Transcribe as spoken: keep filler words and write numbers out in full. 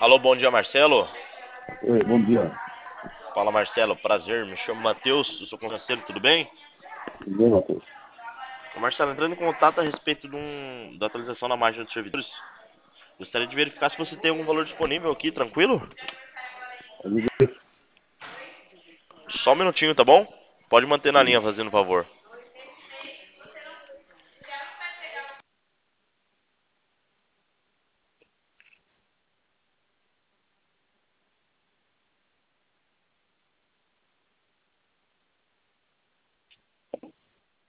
Alô, bom dia, Marcelo. Oi, bom dia. Fala, Marcelo. Prazer, me chamo Matheus, eu sou conselheiro, tudo bem? Tudo bem, Matheus? Ô, Marcelo, entrando em contato a respeito de um, da atualização na máquina dos servidores, gostaria de verificar se você tem algum valor disponível aqui, tranquilo? Vamos ver. Só um minutinho, tá bom? Pode manter na linha, fazendo favor.